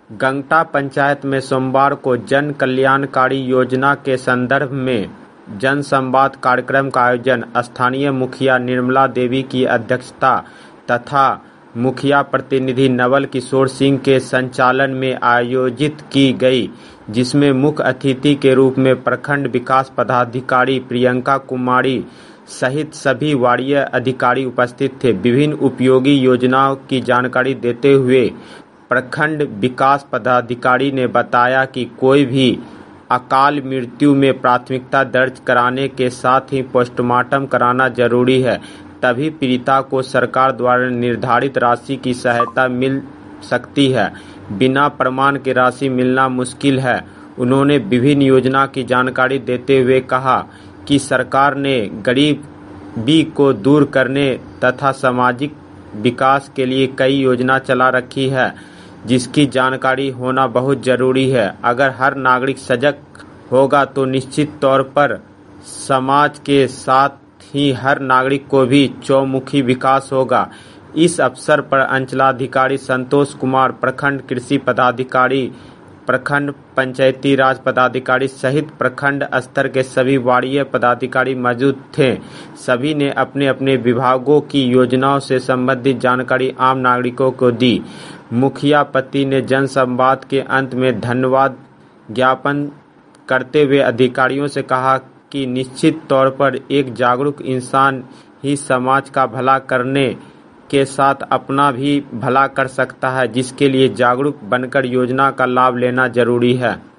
गंगटा पंचायत में सोमवार को जन कल्याणकारी योजना के संदर्भ में जनसंवाद कार्यक्रम का आयोजन स्थानीय मुखिया निर्मला देवी की अध्यक्षता तथा मुखिया प्रतिनिधि नवल किशोर सिंह के संचालन में आयोजित की गई, जिसमें मुख्य अतिथि के रूप में प्रखंड विकास पदाधिकारी प्रियंका कुमारी सहित सभी वार्डीय अधिकारी उपस्थित थे। विभिन्न उपयोगी योजनाओं की जानकारी देते हुए प्रखंड विकास पदाधिकारी ने बताया कि कोई भी अकाल मृत्यु में प्राथमिकता दर्ज कराने के साथ ही पोस्टमार्टम कराना जरूरी है, तभी पीड़िता को सरकार द्वारा निर्धारित राशि की सहायता मिल सकती है। बिना प्रमाण के राशि मिलना मुश्किल है। उन्होंने विभिन्न योजना की जानकारी देते हुए कहा कि सरकार ने गरीबी को दूर करने तथा सामाजिक विकास के लिए कई योजना चला रखी है, जिसकी जानकारी होना बहुत जरूरी है। अगर हर नागरिक सजग होगा तो निश्चित तौर पर समाज के साथ ही हर नागरिक को भी चौमुखी विकास होगा। इस अवसर पर अंचलाधिकारी संतोष कुमार, प्रखंड कृषि पदाधिकारी, प्रखंड पंचायती राज पदाधिकारी सहित प्रखंड स्तर के सभी वार्डीय पदाधिकारी मौजूद थे। सभी ने अपने अपने विभागों की योजनाओं से संबंधित जानकारी आम नागरिकों को दी। मुखिया पति ने जनसंवाद के अंत में धन्यवाद ज्ञापन करते हुए अधिकारियों से कहा कि निश्चित तौर पर एक जागरूक इंसान ही समाज का भला करने के साथ अपना भी भला कर सकता है, जिसके लिए जागरूक बनकर योजना का लाभ लेना जरूरी है।